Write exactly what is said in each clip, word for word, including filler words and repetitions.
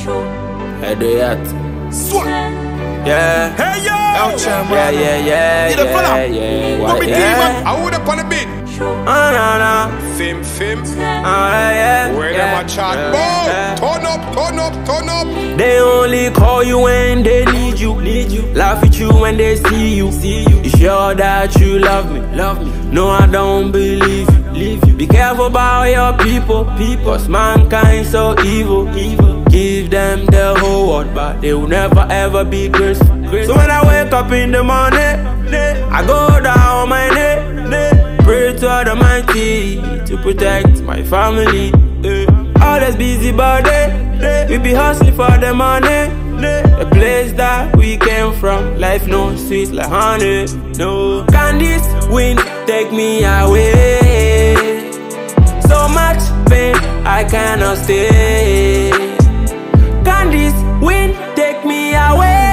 I do that. Swat. Yeah. Hey yo. Yeah, yeah, yeah, You the yeah, fella? yeah. What we yeah. I would up on the beat. Oh, no, no. Fim, fim. Oh, yeah. Where yeah, them a chat? yeah, Boom. yeah. Turn up, turn up, turn up. They only call you when they need you, need you. Laugh at you when they see you, see you. You sure that you love me, love me. No, I don't believe you, leave you. Be careful about your people, people. Cause mankind so evil, evil. Give them the whole world, but they will never ever be graceful. So when I wake up in the morning, I go down on my knee, pray to Almighty to protect my family. All this busy body, we be hustling for the money. The place that we came from, life no sweet like honey. No, can this wind take me away? So much pain, I cannot stay. Can this wind take me away?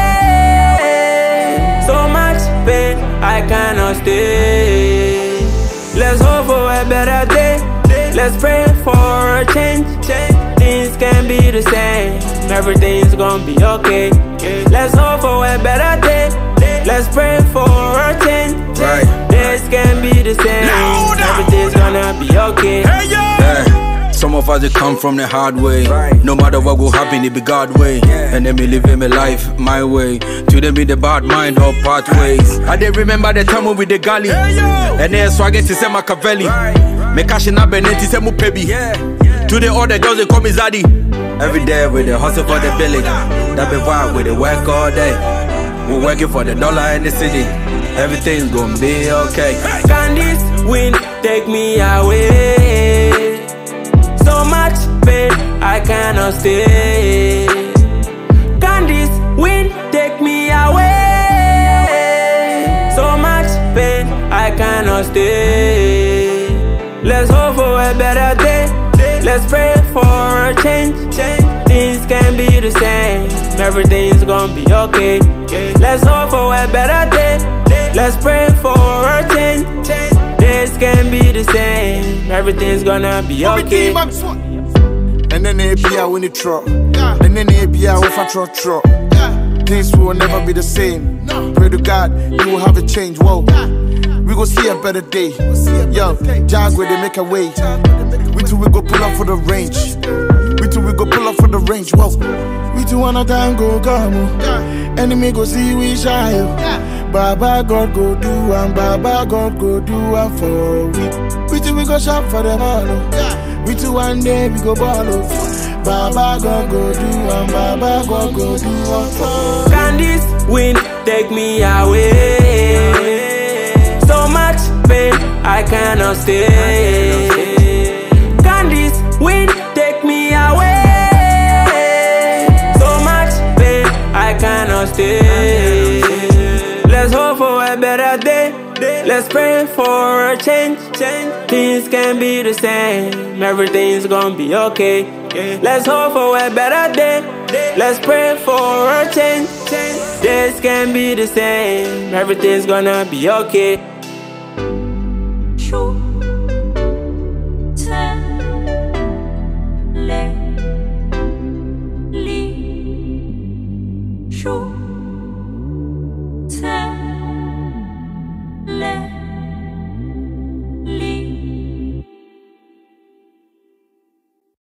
So much pain, I cannot stay. Let's hope for a better day. Let's pray for a change. Things can be the same. Everything's gonna be okay. Let's hope for a better day. Let's pray for a change. Things can be the same. Everything's gonna be okay. Yeah. Some of us they come from the hard way. No matter what will happen, it be God way. And then me living my life my way. To them be the bad mind or pathways. I did remember the time with the galley. And then swagging to say Machiavelli. Me cashing up and then say mu pebi. To the other girls they call me Zaddy. Every day with the hustle for the billing. That be why we the work all day. We're working for the dollar in the city. Everything's gonna be okay. Can this wind take me away? So much pain, I cannot stay. Can this wind take me away? So much pain, I cannot stay. Let's hope for a better day. Let's pray for a change. Things can be the same. Everything's gonna be okay. Let's hope for a better day. Let's pray for a change. Things can be the same. Everything's gonna be okay. And then they be out when it truck. And then they be out with a truck truck. Things will never be the same. Pray to God, you will have a change. Whoa. We gon' see a better day. Yo, Jag where they make a way. We two we go pull up for the range. We two we go pull up for the range. Whoa. We two wanna tango come. Enemy go see we shy. Baba God go do and Baba God go do and for we. We two we go shop for them all. We two one day we go ball. Baba God go do and Baba God go do and for. Can this wind take me away? So much pain, I cannot stay. Can this wind take me away? So much pain, I cannot stay. Let's hope for a better day. Let's pray for a change. Things can be the same. Everything's gonna be okay. Let's hope for a better day. Let's pray for a change. This can be the same. Everything's gonna be okay.